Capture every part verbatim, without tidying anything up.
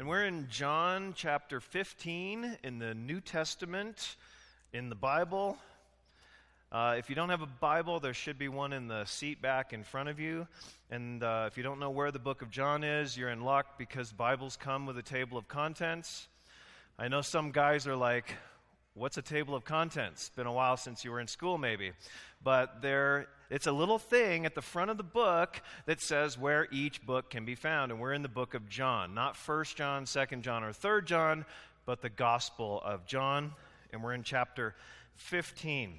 We're in John chapter fifteen in the New Testament in the Bible. Uh, if you don't have a Bible, there should be one in the seat back in front of you. And uh, if you don't know where the book of John is, you're in luck because Bibles come with a table of contents. I know some guys are like, what's a table of contents? It's been a while since you were in school maybe. But there, it's a little thing at the front of the book that says where each book can be found. And we're in the book of John. Not First John, Second John, or Third John, but the Gospel of John. And we're in chapter fifteen.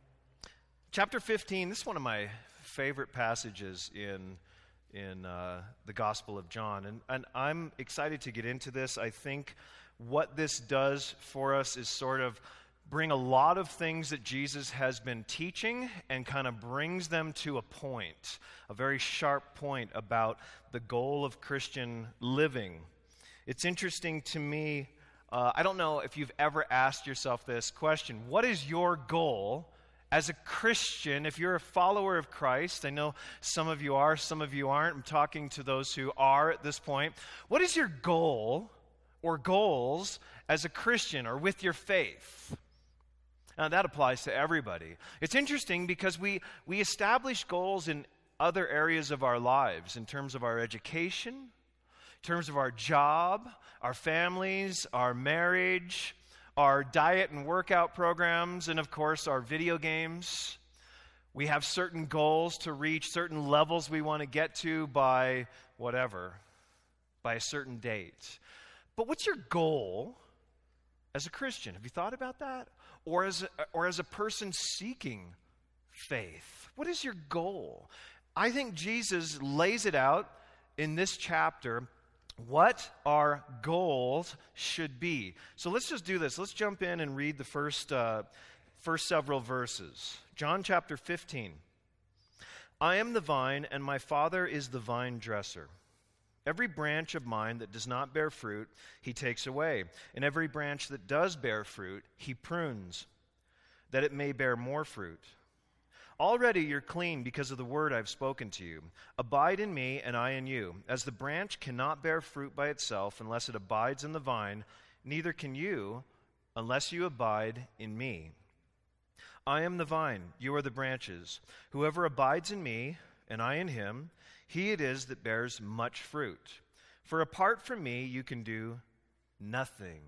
Chapter fifteen, this is one of my favorite passages in in uh, the Gospel of John. And, and I'm excited to get into this. I think what this does for us is sort of bring a lot of things that Jesus has been teaching and kind of brings them to a point, a very sharp point about the goal of Christian living. It's interesting to me, uh, I don't know if you've ever asked yourself this question, what is your goal as a Christian, if you're a follower of Christ? I know some of you are, some of you aren't. I'm talking to those who are at this point. What is your goal or goals as a Christian or with your faith? Now, that applies to everybody. It's interesting because we, we establish goals in other areas of our lives, in terms of our education, in terms of our job, our families, our marriage, our diet and workout programs, and of course, our video games. We have certain goals to reach, certain levels we want to get to by whatever, by a certain date. But what's your goal as a Christian? Have you thought about that? Or as a, or as a person seeking faith? What is your goal? I think Jesus lays it out in this chapter what our goals should be. So let's just do this. Let's jump in and read the first, uh, first several verses. John chapter fifteen. I am the vine, and my Father is the vine dresser. Every branch of mine that does not bear fruit, he takes away. And every branch that does bear fruit, he prunes, that it may bear more fruit. Already you're clean because of the word I've spoken to you. Abide in me, and I in you. As the branch cannot bear fruit by itself unless it abides in the vine, neither can you unless you abide in me. I am the vine, you are the branches. Whoever abides in me, and I in him, he it is that bears much fruit. For apart from me, you can do nothing.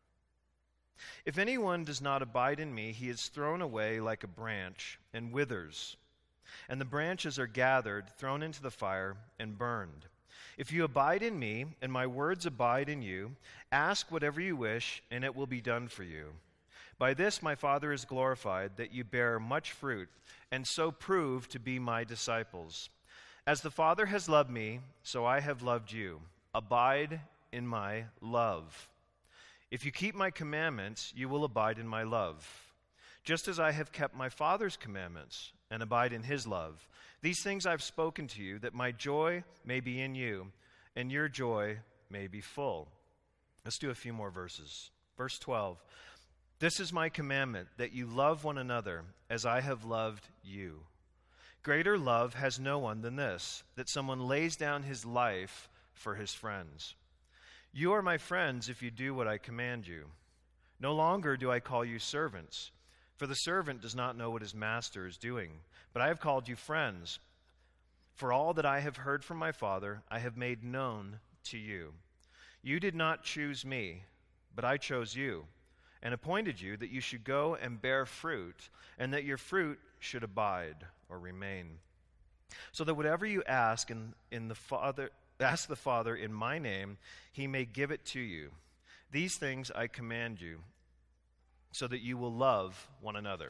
If anyone does not abide in me, he is thrown away like a branch and withers. And the branches are gathered, thrown into the fire, and burned. If you abide in me, and my words abide in you, ask whatever you wish, and it will be done for you. By this my Father is glorified, that you bear much fruit, and so prove to be my disciples. As the Father has loved me, so I have loved you. Abide in my love. If you keep my commandments, you will abide in my love, just as I have kept my Father's commandments and abide in his love. These things I've spoken to you, that my joy may be in you, and your joy may be full. Let's do a few more verses. Verse twelve. This is my commandment, that you love one another as I have loved you. Greater love has no one than this, that someone lays down his life for his friends. You are my friends if you do what I command you. No longer do I call you servants, for the servant does not know what his master is doing. But I have called you friends. For all that I have heard from my Father, I have made known to you. You did not choose me, but I chose you, and appointed you that you should go and bear fruit, and that your fruit should abide or remain. So that whatever you ask in, in the Father... Ask the Father in my name, he may give it to you. These things I command you, so that you will love one another.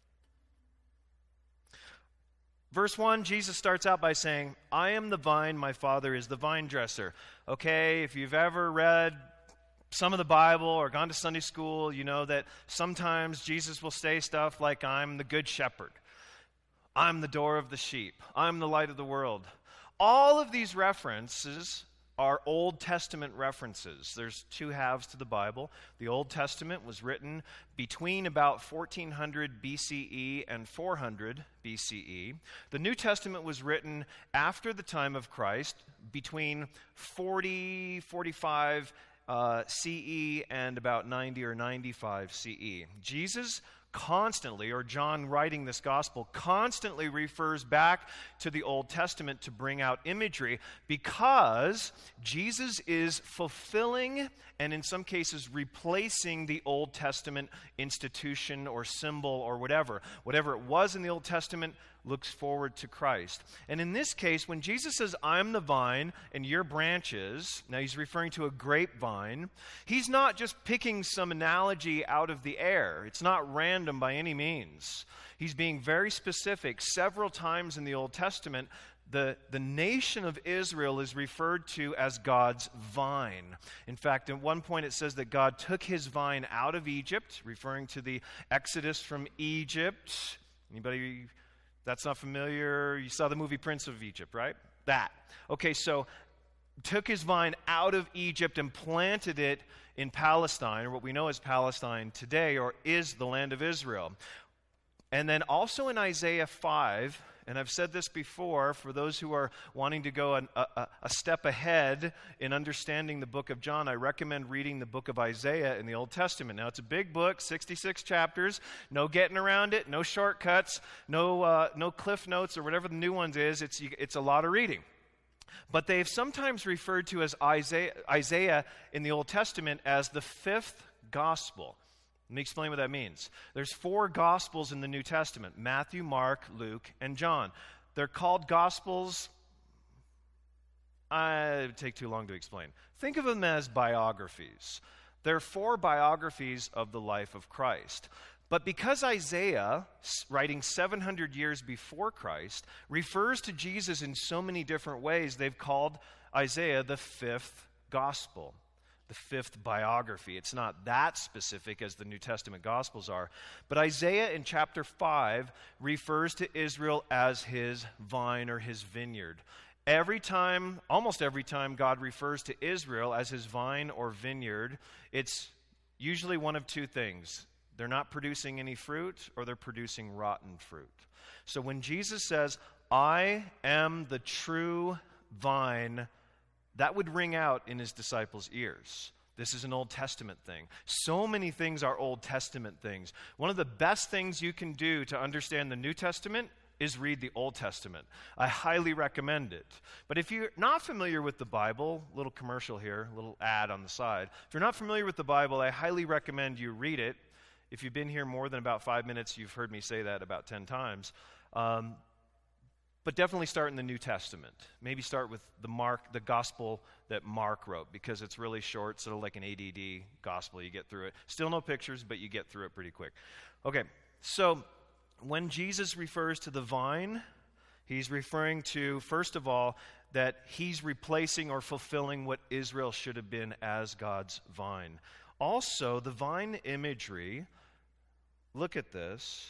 Verse one, Jesus starts out by saying, I am the vine, my Father is the vine dresser. Okay, if you've ever read some of the Bible or gone to Sunday school, you know that sometimes Jesus will say stuff like, I'm the good shepherd. I'm the door of the sheep. I'm the light of the world. All of these references are Old Testament references. There's two halves to the Bible. The Old Testament was written between about fourteen hundred B C E and four hundred B C E. The New Testament was written after the time of Christ, between forty, forty-five uh, C E and about ninety or ninety-five C E. Jesus constantly, or John writing this gospel, constantly refers back to the Old Testament to bring out imagery because Jesus is fulfilling and in some cases replacing the Old Testament institution or symbol or whatever. Whatever it was in the Old Testament looks forward to Christ. And in this case, when Jesus says, I'm the vine and you're branches, now he's referring to a grapevine, he's not just picking some analogy out of the air. It's not random by any means. He's being very specific. Several times in the Old Testament, the, the nation of Israel is referred to as God's vine. In fact, at one point it says that God took his vine out of Egypt, referring to the Exodus from Egypt. Anybody that's not familiar? You saw the movie Prince of Egypt, right? That. Okay, so took his vine out of Egypt and planted it in Palestine, or what we know as Palestine today, or is the land of Israel. And then also in Isaiah five, and I've said this before, for those who are wanting to go an, a, a step ahead in understanding the book of John, I recommend reading the book of Isaiah in the Old Testament. Now, it's a big book, sixty-six chapters, no getting around it, no shortcuts, no uh, no cliff notes or whatever the new ones is. It's, it's a lot of reading. But they've sometimes referred to as Isaiah, Isaiah in the Old Testament as the fifth gospel. Let me explain what that means. There's four Gospels in the New Testament: Matthew, Mark, Luke, and John. They're called Gospels. I would take too long to explain. Think of them as biographies. They're four biographies of the life of Christ. But because Isaiah, writing seven hundred years before Christ, refers to Jesus in so many different ways, they've called Isaiah the fifth Gospel. The fifth biography. It's not that specific as the New Testament Gospels are. But Isaiah in chapter five refers to Israel as his vine or his vineyard. Every time, almost every time God refers to Israel as his vine or vineyard, it's usually one of two things. They're not producing any fruit, or they're producing rotten fruit. So when Jesus says, I am the true vine, that would ring out in his disciples' ears. This is an Old Testament thing. So many things are Old Testament things. One of the best things you can do to understand the New Testament is read the Old Testament. I highly recommend it. But if you're not familiar with the Bible, little commercial here, little ad on the side. If you're not familiar with the Bible, I highly recommend you read it. If you've been here more than about five minutes, you've heard me say that about ten times. Um, But definitely start in the New Testament. Maybe start with the Mark, the gospel that Mark wrote, because it's really short, sort of like an A D D gospel. You get through it. Still no pictures, but you get through it pretty quick. Okay, so when Jesus refers to the vine, he's referring to, first of all, that he's replacing or fulfilling what Israel should have been as God's vine. Also, the vine imagery, look at this,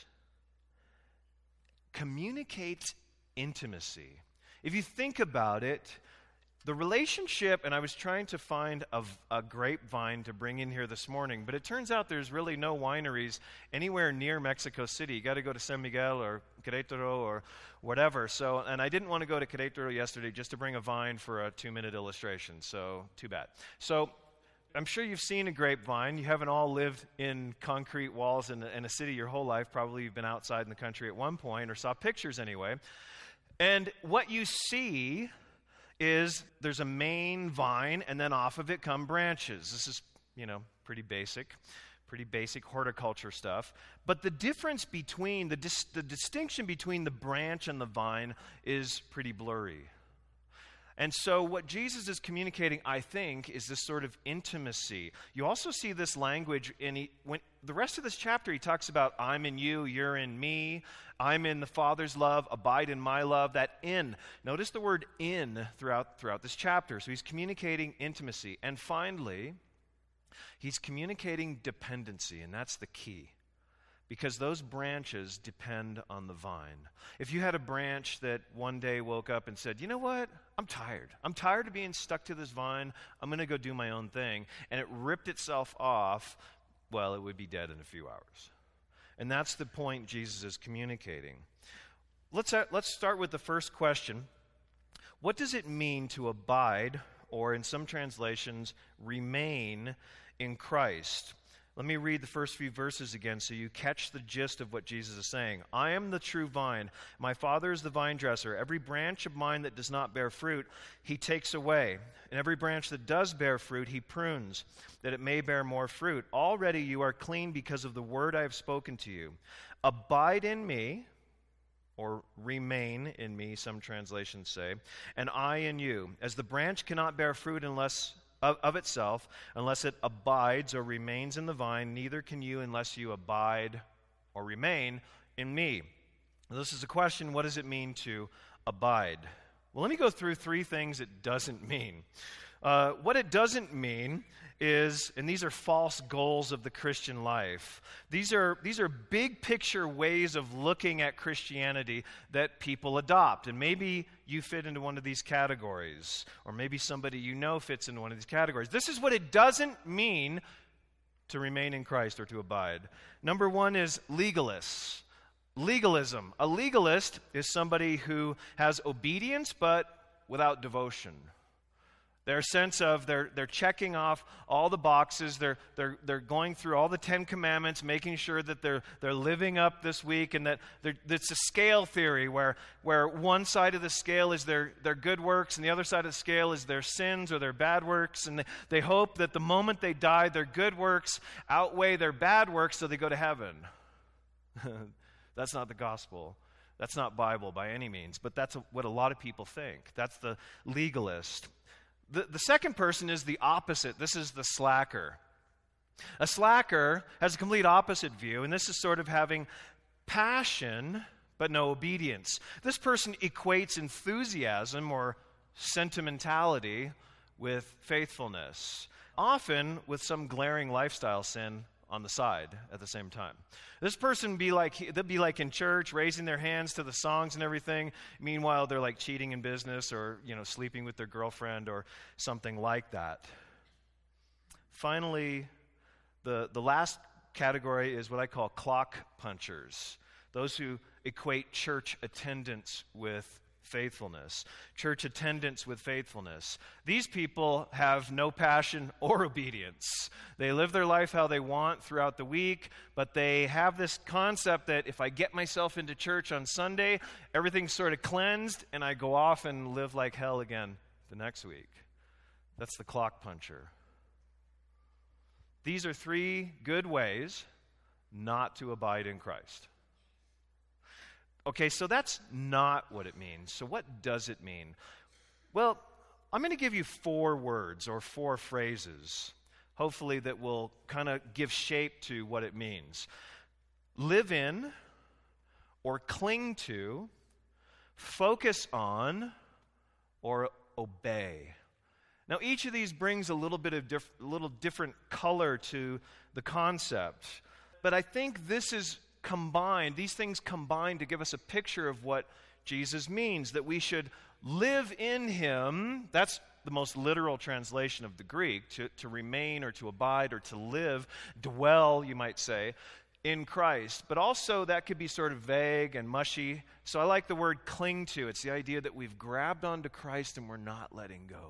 communicates intimacy. If you think about it, the relationship, and I was trying to find a, a grapevine to bring in here this morning, but it turns out there's really no wineries anywhere near Mexico City. You got to go to San Miguel or Querétaro or whatever. So, and I didn't want to go to Querétaro yesterday just to bring a vine for a two-minute illustration. So, too bad. So, I'm sure you've seen a grapevine. You haven't all lived in concrete walls in a, in a city your whole life. Probably you've been outside in the country at one point, or saw pictures anyway. And what you see is there's a main vine, and then off of it come branches. This is, you know, pretty basic, pretty basic horticulture stuff. But the difference between, the, dis- the distinction between the branch and the vine is pretty blurry. And so what Jesus is communicating, I think, is this sort of intimacy. You also see this language in he, when the rest of this chapter. He talks about I'm in you, you're in me, I'm in the Father's love, abide in my love. That in. Notice the word in throughout, throughout this chapter. So he's communicating intimacy. And finally, he's communicating dependency, and that's the key. Because those branches depend on the vine. If you had a branch that one day woke up and said, you know what, I'm tired. I'm tired of being stuck to this vine. I'm going to go do my own thing. And it ripped itself off, well, it would be dead in a few hours. And that's the point Jesus is communicating. Let's, uh, let's start with the first question. What does it mean to abide or in some translations, remain in Christ. Let me read the first few verses again so you catch the gist of what Jesus is saying. I am the true vine. My Father is the vine dresser. Every branch of mine that does not bear fruit, he takes away. And every branch that does bear fruit, he prunes, that it may bear more fruit. Already you are clean because of the word I have spoken to you. Abide in me, or remain in me, some translations say, and I in you. As the branch cannot bear fruit unless Of, of itself, unless it abides or remains in the vine, neither can you unless you abide or remain in me. Now, this is a question, what does it mean to abide? Well, let me go through three things it doesn't mean. Uh, what it doesn't mean is, and these are false goals of the Christian life, these are, these are big picture ways of looking at Christianity that people adopt. And maybe you fit into one of these categories, or maybe somebody you know fits into one of these categories. This is what it doesn't mean to remain in Christ or to abide. Number one is legalists. Legalism. A legalist is somebody who has obedience but without devotion. Their sense of they're they're checking off all the boxes. They're they're they're going through all the Ten Commandments, making sure that they're they're living up this week, and that it's a scale theory where where one side of the scale is their their good works, and the other side of the scale is their sins or their bad works, and they, they hope that the moment they die, their good works outweigh their bad works, so they go to heaven. That's not the gospel. That's not Bible by any means, but that's what a lot of people think. That's the legalist. The, the second person is the opposite. This is the slacker. A slacker has a complete opposite view, and this is sort of having passion but no obedience. This person equates enthusiasm or sentimentality with faithfulness, often with some glaring lifestyle sin on the side at the same time. This person be like they'd be like in church, raising their hands to the songs and everything. Meanwhile, they're like cheating in business, or you know, sleeping with their girlfriend, or something like that. Finally, the the last category is what I call clock punchers. Those who equate church attendance with faithfulness. Church attendance with faithfulness. These people have no passion or obedience. They live their life how they want throughout the week, but they have this concept that if I get myself into church on Sunday, everything's sort of cleansed, and I go off and live like hell again the next week. That's the clock puncher. These are three good ways not to abide in Christ. Okay, so that's not what it means. So what does it mean? Well, I'm going to give you four words or four phrases, hopefully that will kind of give shape to what it means. Live in, or cling to, focus on, or obey. Now, each of these brings a little bit of diff- little different color to the concept, but I think this is combined, these things combine to give us a picture of what Jesus means, that we should live in him. That's the most literal translation of the Greek, to, to remain or to abide or to live, dwell, you might say, in Christ. But also that could be sort of vague and mushy. So I like the word cling to. It's the idea that we've grabbed onto Christ and we're not letting go,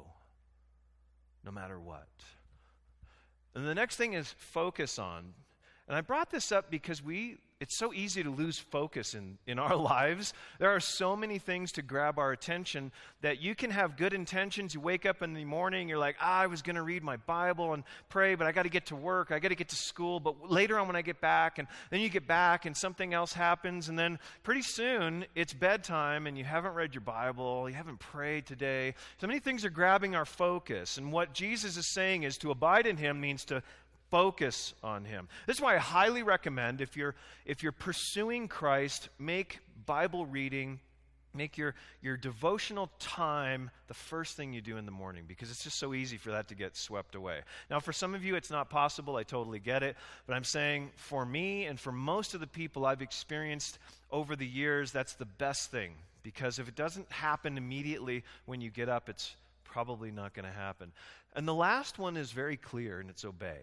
no matter what. And the next thing is focus on. And I brought this up because we it's so easy to lose focus in, in our lives. There are so many things to grab our attention that you can have good intentions. You wake up in the morning, you're like, ah, I was going to read my Bible and pray, but I got to get to work, I got to get to school, but later on when I get back, and then you get back and something else happens, and then pretty soon it's bedtime and you haven't read your Bible, you haven't prayed today. So many things are grabbing our focus, and what Jesus is saying is to abide in him means to focus on him. This is why I highly recommend, if you're if you're pursuing Christ, make Bible reading, make your, your devotional time the first thing you do in the morning, because it's just so easy for that to get swept away. Now, for some of you, it's not possible. I totally get it. But I'm saying for me and for most of the people I've experienced over the years, that's the best thing. Because if it doesn't happen immediately when you get up, it's probably not going to happen. And the last one is very clear, and it's obey.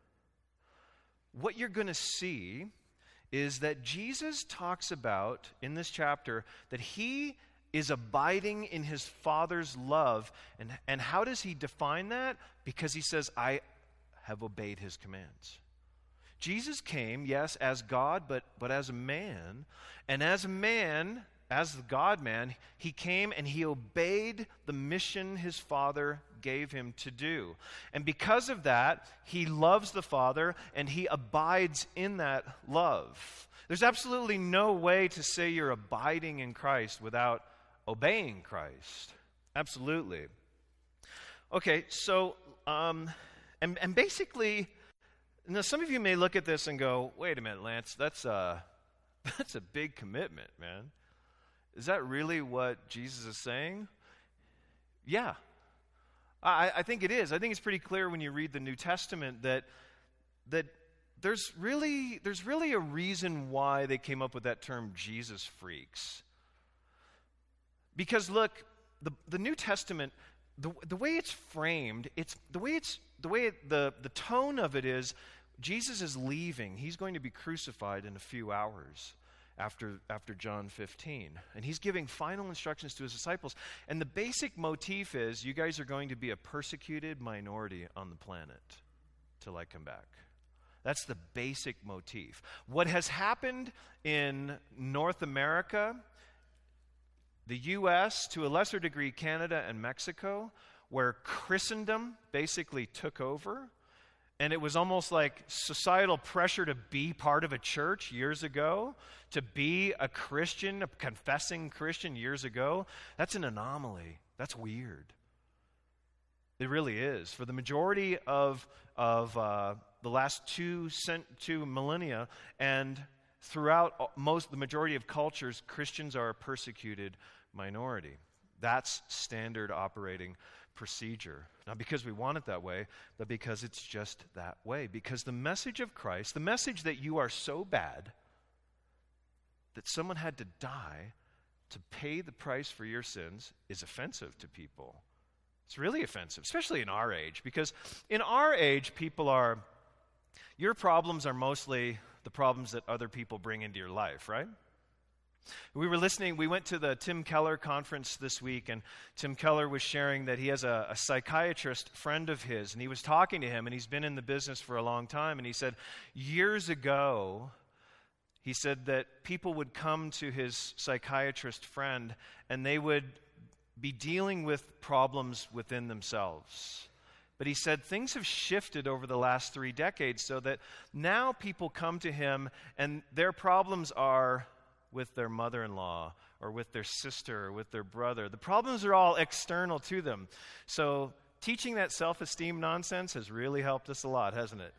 What you're going to see is that Jesus talks about, in this chapter, that he is abiding in his Father's love. And, and how does he define that? Because he says, I have obeyed his commands. Jesus came, yes, as God, but, but as a man. And as a man, as the God-man, he came and he obeyed the mission his Father gave him to do. And because of that, he loves the Father and he abides in that love. There's absolutely no way to say you're abiding in Christ without obeying Christ. Absolutely. Okay, so, um, and, and basically, now some of you may look at this and go, wait a minute, Lance, that's a, that's a big commitment, man. Is that really what Jesus is saying? Yeah. I, I think it is. I think it's pretty clear when you read the New Testament that that there's really there's really a reason why they came up with that term Jesus freaks. Because look, the the New Testament, the the way it's framed, it's the way it's the way it, the the tone of it is, Jesus is leaving. He's going to be crucified in a few hours after after John fifteen. And he's giving final instructions to his disciples. And the basic motif is, you guys are going to be a persecuted minority on the planet till I come back. That's the basic motif. What has happened in North America, the U S, to a lesser degree Canada and Mexico, where Christendom basically took over, and it was almost like societal pressure to be part of a church years ago, to be a Christian, a confessing Christian years ago. That's an anomaly. That's weird. It really is. For the majority of of uh, the last two cent, two millennia, and throughout most the majority of cultures, Christians are a persecuted minority. That's standard operating procedure. Not because we want it that way, but because it's just that way. Because the message of Christ, the message that you are so bad that someone had to die to pay the price for your sins, is offensive to people. It's really offensive, especially in our age. Because in our age, people are, your problems are mostly the problems that other people bring into your life, right? We were listening, we went to the Tim Keller conference this week, and Tim Keller was sharing that he has a, a psychiatrist friend of his, and he was talking to him, and he's been in the business for a long time, and he said, years ago, he said that people would come to his psychiatrist friend, and they would be dealing with problems within themselves. But he said things have shifted over the last three decades so that now people come to him, and their problems are with their mother-in-law or with their sister or with their brother. The problems are all external to them. So teaching that self-esteem nonsense has really helped us a lot, hasn't it?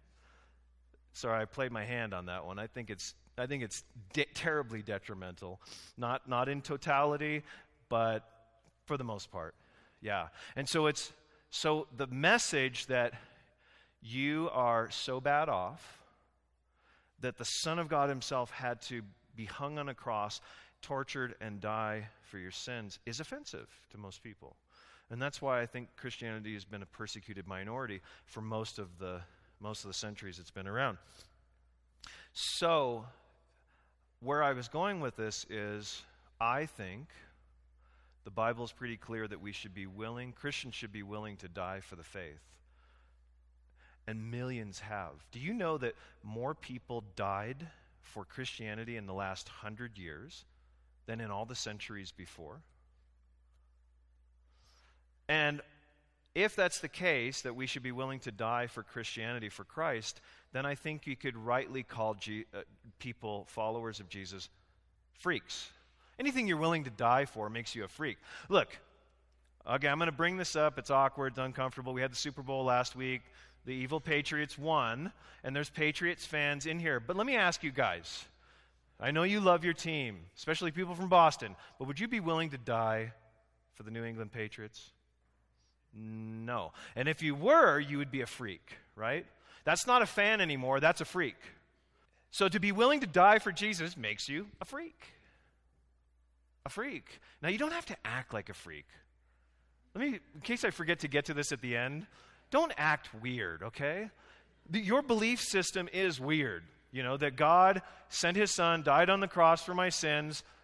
Sorry, I played my hand on that one. I think it's I think it's de- terribly detrimental. Not not in totality, but for the most part. Yeah. And so it's so the message that you are so bad off that the Son of God himself had to be hung on a cross, tortured, and die for your sins is offensive to most people. And that's why I think Christianity has been a persecuted minority for most of the most of the centuries it's been around. So, where I was going with this is, I think the Bible is pretty clear that we should be willing, Christians should be willing to die for the faith. And millions have. Do you know that more people died for Christianity in the last hundred years than in all the centuries before? And if that's the case, that we should be willing to die for Christianity, for Christ, then I think you could rightly call G- uh, people, followers of Jesus, freaks. Anything you're willing to die for makes you a freak. Look, okay, I'm going to bring this up. It's awkward, it's uncomfortable. We had the Super Bowl last week. The evil Patriots won, and there's Patriots fans in here. But let me ask you guys, I know you love your team, especially people from Boston, but would you be willing to die for the New England Patriots? No. And if you were, you would be a freak, right? That's not a fan anymore, that's a freak. So to be willing to die for Jesus makes you a freak. A freak. Now, you don't have to act like a freak. Let me, in case I forget to get to this at the end, don't act weird, okay? The, your belief system is weird. You know, that God sent his son, died on the cross for my sins.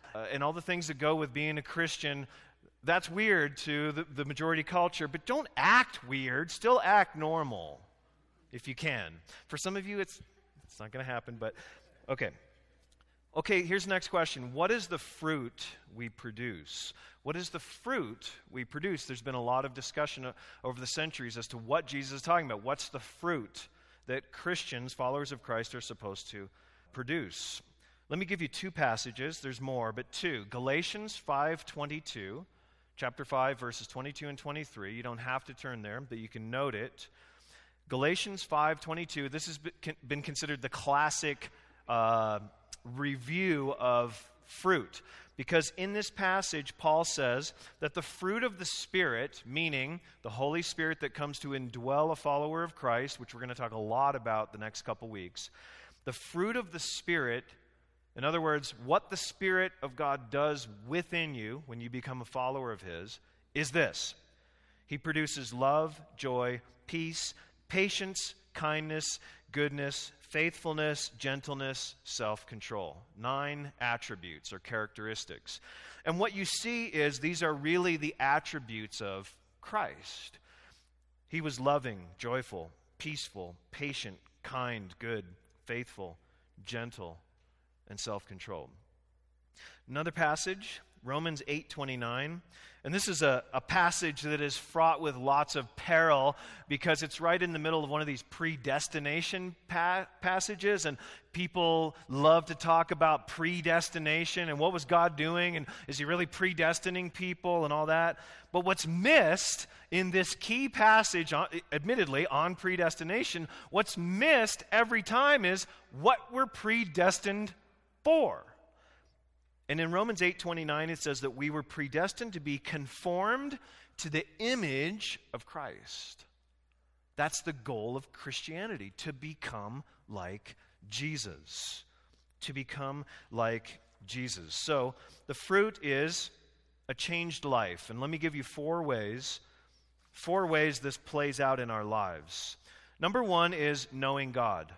uh, and all the things that go with being a Christian. That's weird to the, the majority culture, but don't act weird. Still act normal if you can. For some of you, it's it's not going to happen, but okay. Okay, here's the next question. What is the fruit we produce? What is the fruit we produce? There's been a lot of discussion over the centuries as to what Jesus is talking about. What's the fruit that Christians, followers of Christ, are supposed to produce? Let me give you two passages. There's more, but two. Galatians five twenty-two, chapter five, verses twenty-two and twenty-three. You don't have to turn there, but you can note it. Galatians five twenty-two, this has been considered the classic uh, review of fruit. Because in this passage, Paul says that the fruit of the Spirit, meaning the Holy Spirit that comes to indwell a follower of Christ, which we're going to talk a lot about the next couple weeks, the fruit of the Spirit, in other words, what the Spirit of God does within you when you become a follower of His, is this. He produces love, joy, peace, patience, kindness, goodness, faithfulness, gentleness, self-control. Nine attributes or characteristics. And what you see is these are really the attributes of Christ. He was loving, joyful, peaceful, patient, kind, good, faithful, gentle, and self-controlled. Another passage, Romans eight twenty-nine. And this is a, a passage that is fraught with lots of peril because it's right in the middle of one of these predestination pa- passages, and people love to talk about predestination and what was God doing, and is He really predestining people and all that. But what's missed in this key passage, admittedly, on predestination, what's missed every time is what we're predestined for. And in Romans eight twenty-nine, it says that we were predestined to be conformed to the image of Christ. That's the goal of Christianity, to become like Jesus. To become like Jesus. So the fruit is a changed life. And let me give you four ways, four ways this plays out in our lives. Number one is knowing God.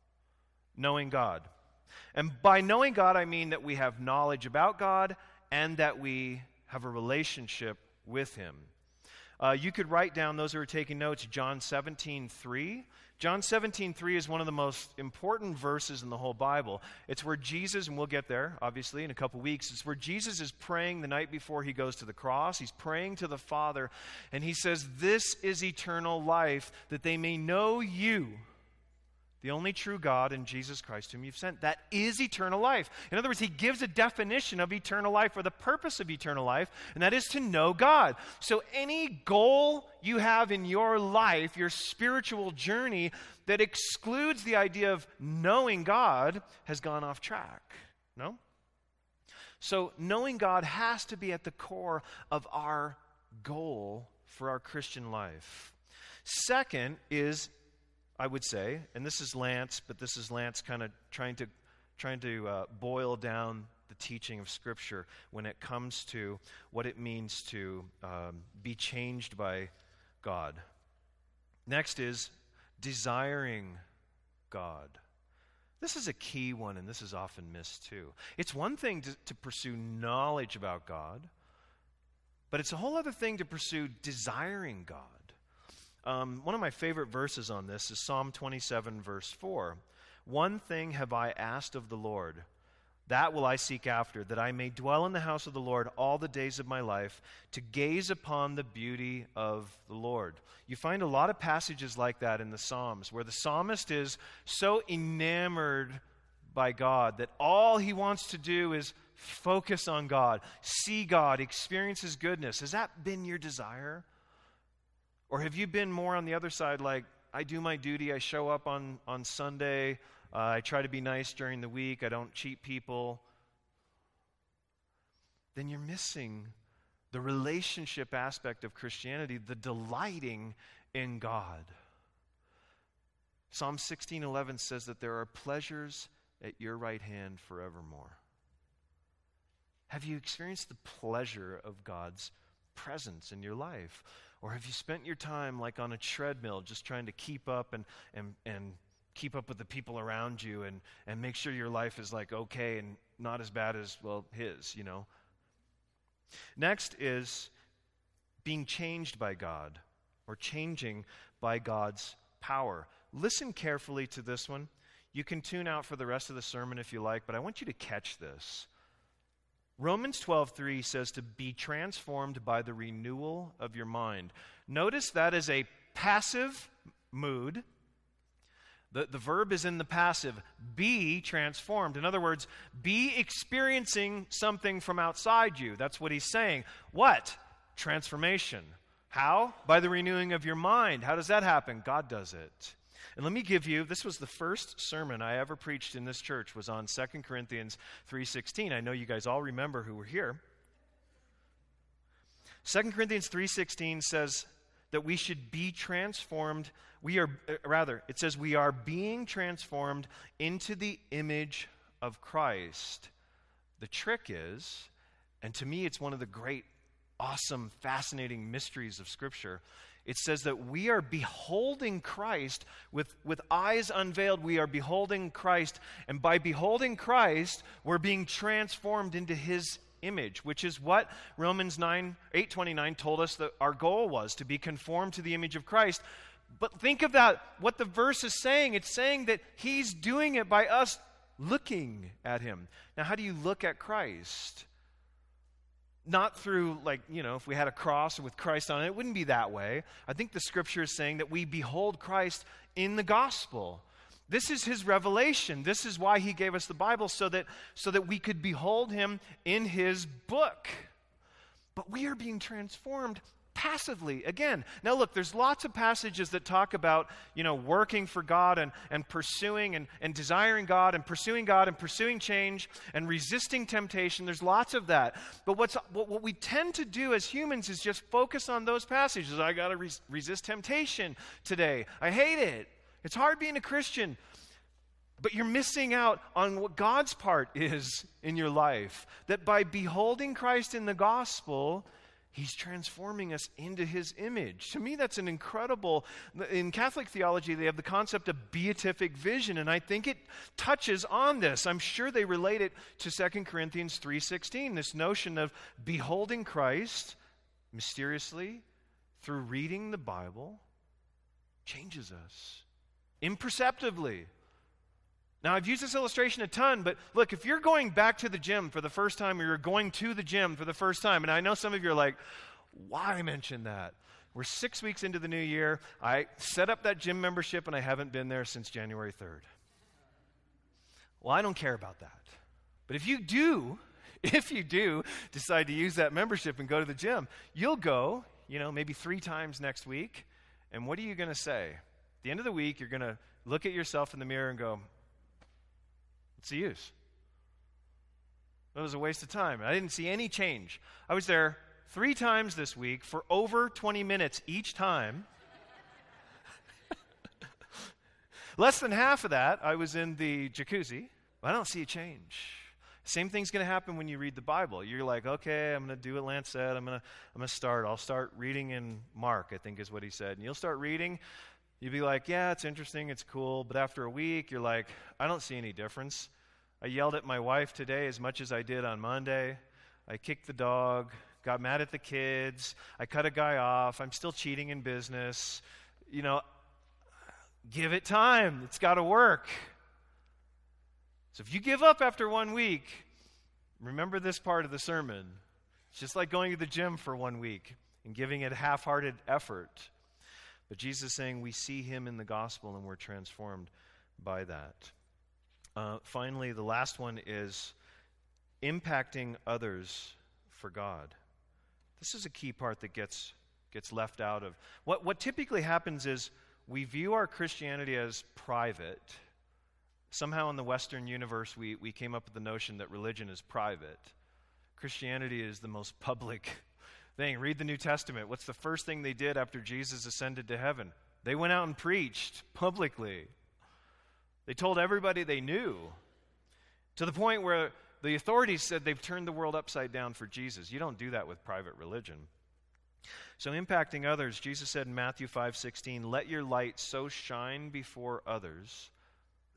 Knowing God. And by knowing God, I mean that we have knowledge about God and that we have a relationship with Him. Uh, you could write down, those who are taking notes, John seventeen three. John seventeen three is one of the most important verses in the whole Bible. It's where Jesus, and we'll get there, obviously, in a couple weeks, it's where Jesus is praying the night before He goes to the cross. He's praying to the Father, and He says, "This is eternal life, that they may know You, the only true God, and Jesus Christ whom you've sent." That is eternal life. In other words, He gives a definition of eternal life, or the purpose of eternal life, and that is to know God. So any goal you have in your life, your spiritual journey, that excludes the idea of knowing God has gone off track. No? So knowing God has to be at the core of our goal for our Christian life. Second is, I would say, and this is Lance, but this is Lance kind of trying to trying to uh, boil down the teaching of Scripture when it comes to what it means to um, be changed by God. Next is desiring God. This is a key one, and this is often missed too. It's one thing to, to pursue knowledge about God, but it's a whole other thing to pursue desiring God. Um, one of my favorite verses on this is Psalm twenty-seven, verse four. "One thing have I asked of the Lord, that will I seek after, that I may dwell in the house of the Lord all the days of my life, to gaze upon the beauty of the Lord." You find a lot of passages like that in the Psalms, where the psalmist is so enamored by God that all he wants to do is focus on God, see God, experience His goodness. Has that been your desire? Or have you been more on the other side, like, I do my duty, I show up on, on Sunday, uh, I try to be nice during the week, I don't cheat people? Then you're missing the relationship aspect of Christianity, the delighting in God. Psalm sixteen eleven says that there are pleasures at your right hand forevermore. Have you experienced the pleasure of God's presence in your life? Or have you spent your time like on a treadmill just trying to keep up and, and, and keep up with the people around you and, and make sure your life is like okay and not as bad as, well, his, you know. Next is being changed by God, or changing by God's power. Listen carefully to this one. You can tune out for the rest of the sermon if you like, but I want you to catch this. Romans twelve three says to be transformed by the renewal of your mind. Notice that is a passive mood. The, the verb is in the passive. Be transformed. In other words, be experiencing something from outside you. That's what he's saying. What? Transformation. How? By the renewing of your mind. How does that happen? God does it. And let me give you, this was the first sermon I ever preached in this church, was on Second Corinthians three sixteen. I know you guys all remember who were here. Second Corinthians three sixteen says that we should be transformed. We are, uh, rather, it says we are being transformed into the image of Christ. The trick is, and to me it's one of the great, awesome, fascinating mysteries of Scripture, it says that we are beholding Christ with, with eyes unveiled. We are beholding Christ, and by beholding Christ, we're being transformed into His image, which is what Romans nine, eight twenty-nine told us that our goal was, to be conformed to the image of Christ. But think of that, what the verse is saying. It's saying that He's doing it by us looking at Him. Now, how do you look at Christ? Not through, like, you know, if we had a cross with Christ on it, it wouldn't be that way. I think the Scripture is saying that we behold Christ in the gospel. This is His revelation. This is why He gave us the Bible, so that, so that we could behold Him in His book. But we are being transformed passively. Again, now look, there's lots of passages that talk about, you know, working for God and, and pursuing and, and desiring God and pursuing God and pursuing change and resisting temptation. There's lots of that. But what's what, what we tend to do as humans is just focus on those passages. I got to res- resist temptation today. I hate it. It's hard being a Christian. But you're missing out on what God's part is in your life. That by beholding Christ in the gospel, He's transforming us into His image. To me, that's an incredible... In Catholic theology, they have the concept of beatific vision, and I think it touches on this. I'm sure they relate it to Second Corinthians three sixteen, this notion of beholding Christ mysteriously through reading the Bible changes us imperceptibly. Now, I've used this illustration a ton, but look, if you're going back to the gym for the first time, or you're going to the gym for the first time, and I know some of you are like, why mention that? We're six weeks into the new year. I set up that gym membership, and I haven't been there since January third. Well, I don't care about that. But if you do, if you do decide to use that membership and go to the gym, you'll go, you know, maybe three times next week, and what are you going to say? At the end of the week, you're going to look at yourself in the mirror and go, what's the use? It was a waste of time. I didn't see any change. I was there three times this week for over twenty minutes each time. Less than half of that, I was in the jacuzzi. I don't see a change. Same thing's going to happen when you read the Bible. You're like, okay, I'm going to do what Lance said. I'm going to I'm going to start. I'll start reading in Mark, I think is what he said. And you'll start reading. You'd be like, yeah, it's interesting, it's cool. But after a week, you're like, I don't see any difference. I yelled at my wife today as much as I did on Monday. I kicked the dog, got mad at the kids. I cut a guy off. I'm still cheating in business. You know, give it time. It's got to work. So if you give up after one week, remember this part of the sermon. It's just like going to the gym for one week and giving it a half-hearted effort. But Jesus is saying we see Him in the gospel and we're transformed by that. Uh, finally, the last one is impacting others for God. This is a key part that gets gets left out of. What, what typically happens is we view our Christianity as private. Somehow in the Western universe, we, we came up with the notion that religion is private. Christianity is the most public thing. Read the New Testament. What's the first thing they did after Jesus ascended to heaven? They went out and preached publicly. They told everybody they knew, to the point where the authorities said they've turned the world upside down for Jesus. You don't do that with private religion. So impacting others, Jesus said in Matthew five sixteen, let your light so shine before others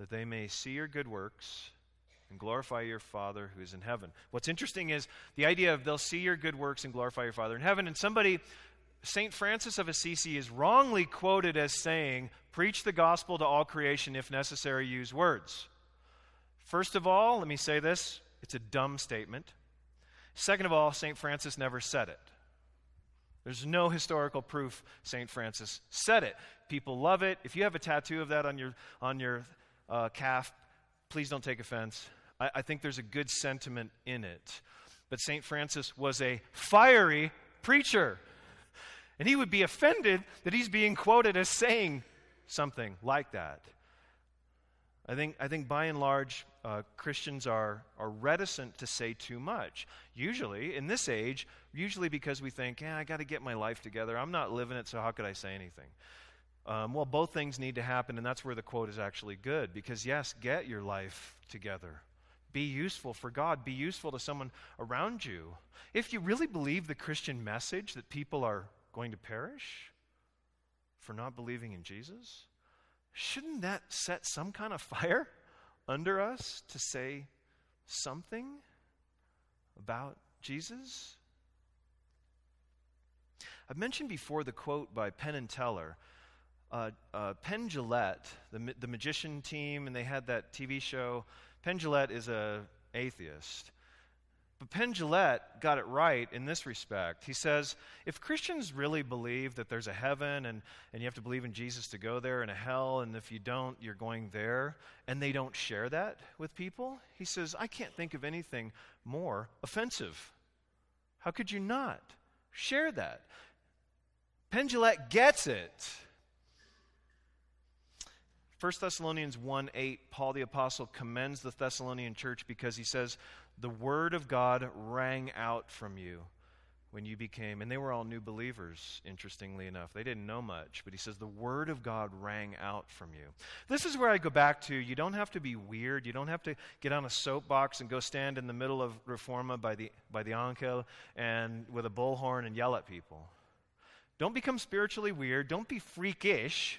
that they may see your good works and glorify your Father who is in heaven. What's interesting is the idea of they'll see your good works and glorify your Father in heaven. And somebody, Saint Francis of Assisi, is wrongly quoted as saying, preach the gospel to all creation, if necessary, use words. First of all, let me say this, it's a dumb statement. Second of all, Saint Francis never said it. There's no historical proof Saint Francis said it. People love it. If you have a tattoo of that on your on your uh, calf, please don't take offense. I, I think there's a good sentiment in it. But Saint Francis was a fiery preacher. And he would be offended that he's being quoted as saying something like that. I think, I think by and large, uh, Christians are, are reticent to say too much. Usually, in this age, usually because we think, yeah, I got to get my life together. I'm not living it, so how could I say anything? Um, well, both things need to happen, and that's where the quote is actually good. Because, yes, get your life together. Be useful for God. Be useful to someone around you. If you really believe the Christian message that people are going to perish for not believing in Jesus, shouldn't that set some kind of fire under us to say something about Jesus? I've mentioned before the quote by Penn and Teller. Uh, uh, Penn Jillette, the, the magician team, and they had that T V show. Penn Jillette is an atheist. But Penn Jillette got it right in this respect. He says, if Christians really believe that there's a heaven and, and you have to believe in Jesus to go there, and a hell, and if you don't, you're going there, and they don't share that with people, he says, I can't think of anything more offensive. How could you not share that? Penn Jillette gets it. First Thessalonians one eight, Paul the Apostle commends the Thessalonian church because he says, the word of God rang out from you when you became, and they were all new believers, interestingly enough. They didn't know much, but he says the word of God rang out from you. This is where I go back to, you don't have to be weird. You don't have to get on a soapbox and go stand in the middle of Reforma by the, by the Ankel and with a bullhorn and yell at people. Don't become spiritually weird. Don't be freakish.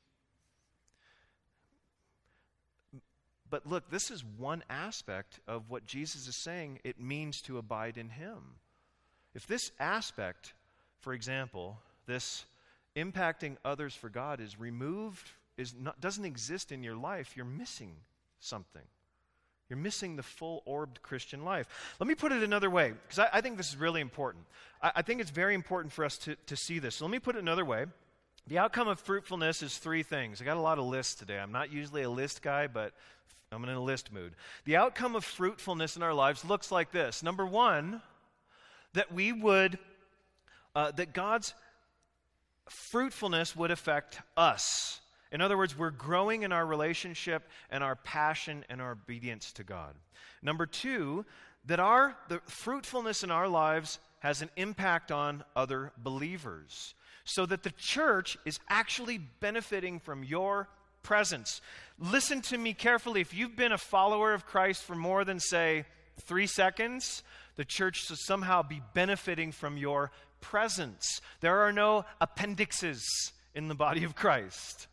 But look, this is one aspect of what Jesus is saying it means to abide in him. If this aspect, for example, this impacting others for God is removed, is not, doesn't exist in your life, you're missing something. You're missing the full-orbed Christian life. Let me put it another way, because I, I think this is really important. I, I think it's very important for us to, to see this. So let me put it another way. The outcome of fruitfulness is three things. I got a lot of lists today. I'm not usually a list guy, but I'm in a list mood. The outcome of fruitfulness in our lives looks like this. Number one, that we would, uh, that God's fruitfulness would affect us. In other words, we're growing in our relationship and our passion and our obedience to God. Number two, that our the fruitfulness in our lives has an impact on other believers, so that the church is actually benefiting from your presence. Listen to me carefully. If you've been a follower of Christ for more than, say, three seconds, the church should somehow be benefiting from your presence. There are no appendixes in the body of Christ.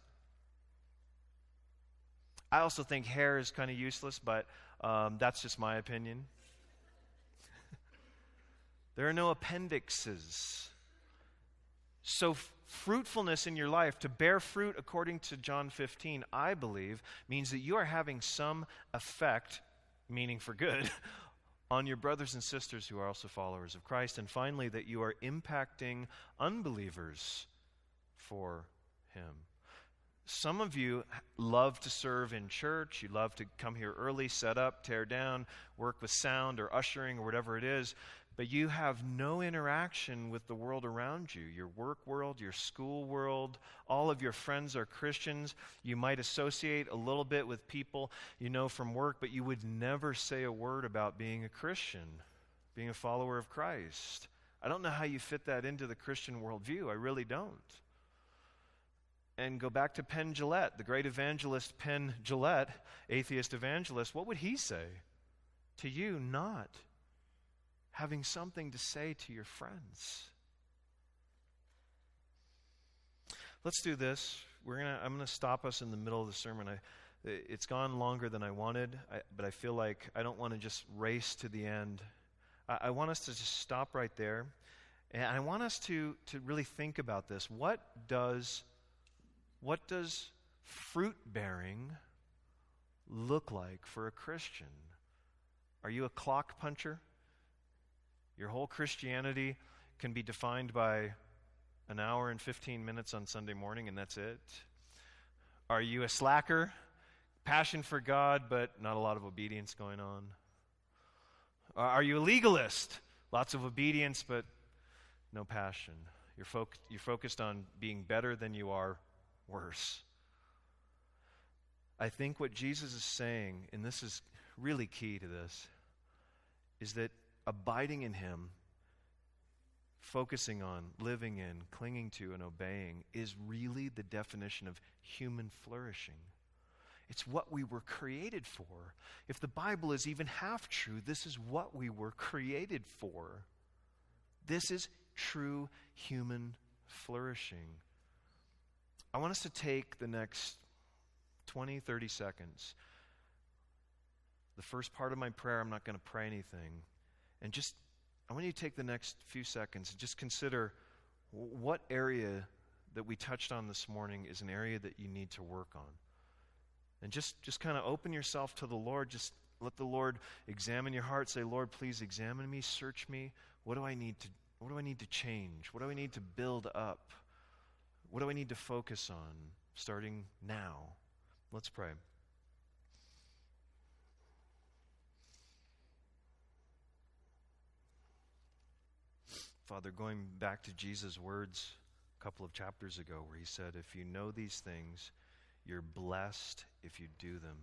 I also think hair is kind of useless, but um, that's just my opinion. There are no appendixes. So fruitfulness in your life, to bear fruit according to John fifteen, I believe, means that you are having some effect, meaning for good, on your brothers and sisters who are also followers of Christ. And finally, that you are impacting unbelievers for him. Some of you love to serve in church. You love to come here early, set up, tear down, work with sound or ushering or whatever it is. But you have no interaction with the world around you, your work world, your school world. All of your friends are Christians. You might associate a little bit with people you know from work, but you would never say a word about being a Christian, being a follower of Christ. I don't know how you fit that into the Christian worldview. I really don't. And go back to Penn Jillette, the great evangelist Penn Jillette, atheist evangelist. What would he say to you not having something to say to your friends? Let's do this. We're gonna. I'm going to stop us in the middle of the sermon. I It's gone longer than I wanted, I, but I feel like I don't want to just race to the end. I, I want us to just stop right there, and I want us to, to really think about this. What does, what does fruit bearing look like for a Christian? Are you a clock puncher? Your whole Christianity can be defined by an hour and fifteen minutes on Sunday morning, and that's it. Are you a slacker? Passion for God, but not a lot of obedience going on. Are you a legalist? Lots of obedience, but no passion. You're, fo- you're focused on being better than you are worse. I think what Jesus is saying, and this is really key to this, is that abiding in Him, focusing on, living in, clinging to, and obeying is really the definition of human flourishing. It's what we were created for. If the Bible is even half true, this is what we were created for. This is true human flourishing. I want us to take the next twenty, thirty seconds. The first part of my prayer, I'm not going to pray anything. And just, I want you to take the next few seconds and just consider what area that we touched on this morning is an area that you need to work on. And just, just kind of open yourself to the Lord. Just let the Lord examine your heart. Say, Lord, please examine me, search me. What do I need to, what do I need to change? What do I need to build up? What do I need to focus on starting now? Let's pray. Father, going back to Jesus' words a couple of chapters ago where he said, if you know these things, you're blessed if you do them.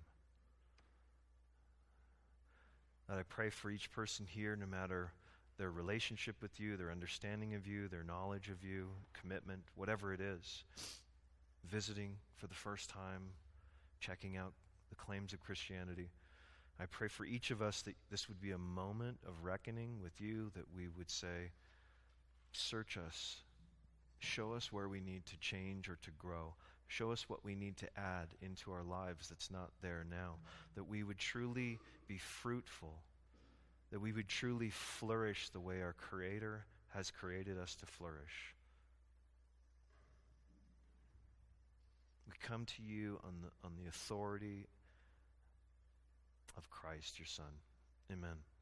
God, I pray for each person here, no matter their relationship with you, their understanding of you, their knowledge of you, commitment, whatever it is, visiting for the first time, checking out the claims of Christianity. I pray for each of us that this would be a moment of reckoning with you, that we would say, search us, show us where we need to change or to grow. Show us what we need to add into our lives that's not there now. That we would truly be fruitful. That we would truly flourish the way our Creator has created us to flourish. We come to you on the, on the authority of Christ, your Son. Amen.